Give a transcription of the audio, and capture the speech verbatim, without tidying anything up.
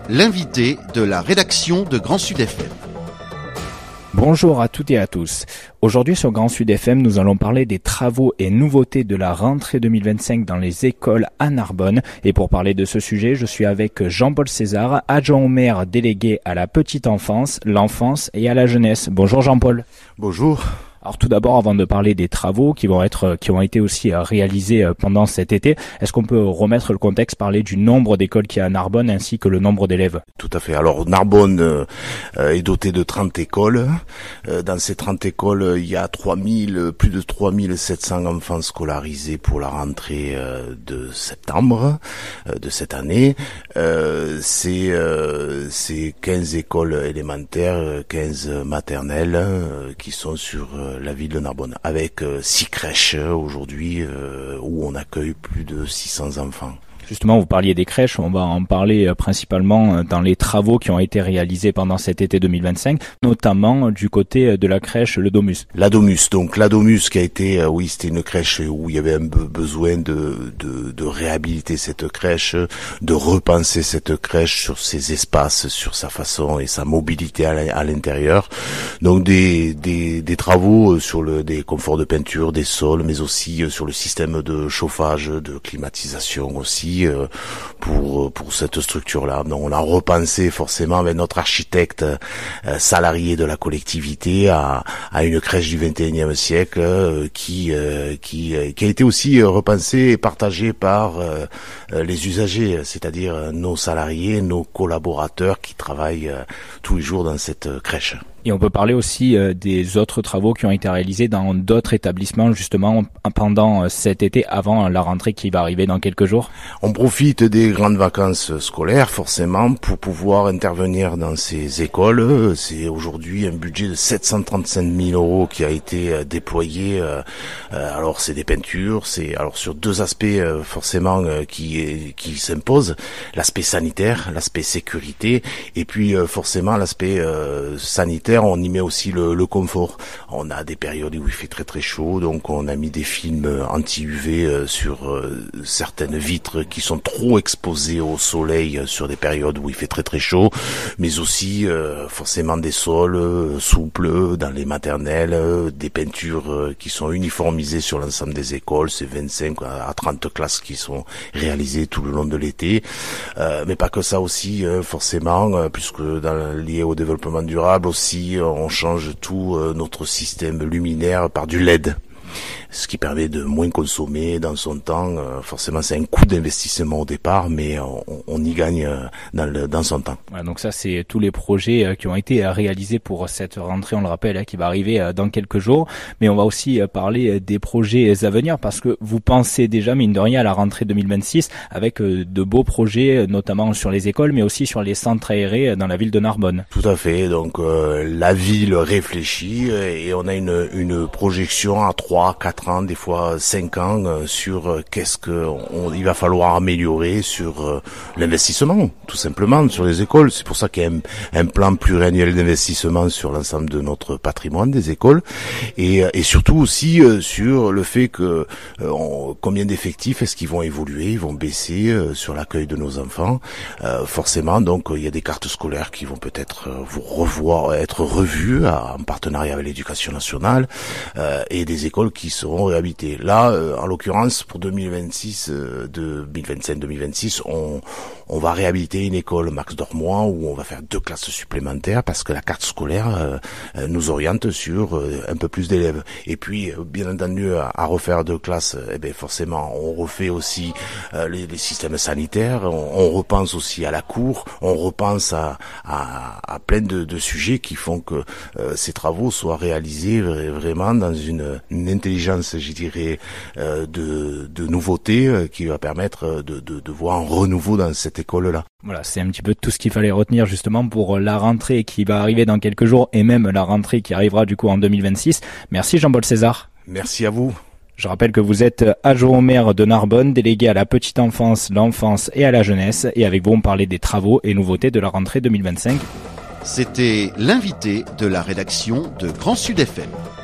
l'invité de la rédaction de Grand Sud F M. Bonjour à toutes et à tous. Aujourd'hui sur Grand Sud F M, nous allons parler des travaux et nouveautés de la rentrée deux mille vingt-cinq dans les écoles à Narbonne. Et pour parler de ce sujet, je suis avec Jean-Paul César, adjoint au maire délégué à la petite enfance, l'enfance et à la jeunesse. Bonjour Jean-Paul. Bonjour. Alors tout d'abord, avant de parler des travaux qui vont être, qui ont été aussi réalisés pendant cet été, est-ce qu'on peut remettre le contexte, parler du nombre d'écoles qu'il y a à Narbonne ainsi que le nombre d'élèves? Tout à fait. Alors Narbonne euh, est dotée de trente écoles. Euh, dans ces trente écoles, il y a trois mille, plus de trois mille sept cents enfants scolarisés pour la rentrée euh, de septembre euh, de cette année. Euh, c'est, euh, c'est quinze écoles élémentaires, quinze maternelles euh, qui sont sur euh, la ville de Narbonne, avec euh, six crèches euh, aujourd'hui euh, où on accueille plus de six cents enfants. Justement, vous parliez des crèches, on va en parler principalement dans les travaux qui ont été réalisés pendant cet été deux mille vingt-cinq, notamment du côté de la crèche Le Domus. La Domus, donc la Domus qui a été, euh, oui, c'était une crèche où il y avait un peu besoin de, de, de réhabiliter cette crèche, de repenser cette crèche sur ses espaces, sur sa façon et sa mobilité à l'intérieur. Donc des, des, des travaux sur le, des conforts de peinture, des sols, mais aussi sur le système de chauffage, de climatisation aussi. Pour pour cette structure-là. Donc on a repensé forcément avec notre architecte euh, salarié de la collectivité à à une crèche du vingt et unième siècle euh, qui euh, qui qui a été aussi repensée et partagée par euh, les usagers, c'est-à-dire nos salariés, nos collaborateurs qui travaillent euh, tous les jours dans cette crèche. Et on peut parler aussi euh, des autres travaux qui ont été réalisés dans d'autres établissements justement pendant euh, cet été avant la rentrée qui va arriver dans quelques jours. On profite des grandes vacances scolaires forcément pour pouvoir intervenir dans ces écoles. C'est aujourd'hui un budget de sept cent trente-cinq mille euros qui a été euh, déployé. Euh, euh, alors c'est des peintures, c'est alors sur deux aspects euh, forcément euh, qui qui s'imposent, l'aspect sanitaire, l'aspect sécurité et puis euh, forcément l'aspect euh, sanitaire. On y met aussi le, le confort. On a des périodes où il fait très très chaud, donc on a mis des films anti-U V sur euh, certaines vitres qui sont trop exposées au soleil sur des périodes où il fait très très chaud, mais aussi euh, forcément des sols euh, souples dans les maternelles, euh, des peintures euh, qui sont uniformisées sur l'ensemble des écoles. C'est vingt-cinq à trente classes qui sont réalisées tout le long de l'été, euh, mais pas que ça aussi euh, forcément, euh, puisque dans, lié au développement durable aussi, on change tout euh, notre système luminaire par du L E D. Ce qui permet de moins consommer dans son temps. Euh, forcément, c'est un coût d'investissement au départ, mais on, on y gagne euh, dans, le, dans son temps. Voilà, donc ça, c'est tous les projets euh, qui ont été euh, réalisés pour cette rentrée, on le rappelle, hein, qui va arriver euh, dans quelques jours. Mais on va aussi euh, parler euh, des projets à venir, parce que vous pensez déjà, mine de rien, à la rentrée deux mille vingt-six, avec euh, de beaux projets, euh, notamment sur les écoles, mais aussi sur les centres aérés euh, dans la ville de Narbonne. Tout à fait. Donc, euh, la ville réfléchit et on a une, une projection à trois, quatre ans, des fois cinq ans euh, sur euh, qu'est-ce que on, il va falloir améliorer sur euh, l'investissement, tout simplement, sur les écoles. C'est pour ça qu'il y a un, un plan pluriannuel d'investissement sur l'ensemble de notre patrimoine des écoles et, et surtout aussi euh, sur le fait que euh, on, combien d'effectifs est-ce qu'ils vont évoluer, ils vont baisser euh, sur l'accueil de nos enfants. Euh, forcément, donc, il y a des cartes scolaires qui vont peut-être euh, vous revoir, être revues à, en partenariat avec l'éducation nationale euh, et des écoles qui seront réhabilités. Là, euh, en l'occurrence, pour deux mille vingt-six, euh, deux mille vingt-cinq deux mille vingt-six, on, on va réhabiliter une école Max Dormois où on va faire deux classes supplémentaires parce que la carte scolaire euh, nous oriente sur euh, un peu plus d'élèves. Et puis, euh, bien entendu, à, à refaire deux classes, eh bien forcément, on refait aussi euh, les, les systèmes sanitaires, on, on repense aussi à la cour, on repense à, à, à plein de, de sujets qui font que euh, ces travaux soient réalisés vraiment dans une, une intelligence, je dirais, euh, de, de nouveautés euh, qui va permettre de, de, de voir un renouveau dans cette école-là. Voilà, c'est un petit peu tout ce qu'il fallait retenir justement pour la rentrée qui va arriver dans quelques jours et même la rentrée qui arrivera du coup en deux mille vingt-six. Merci Jean-Paul César. Merci à vous. Je rappelle que vous êtes adjoint au maire de Narbonne, délégué à la petite enfance, l'enfance et à la jeunesse. Et avec vous, on parlait des travaux et nouveautés de la rentrée deux mille vingt-cinq. C'était l'invité de la rédaction de Grand Sud F M.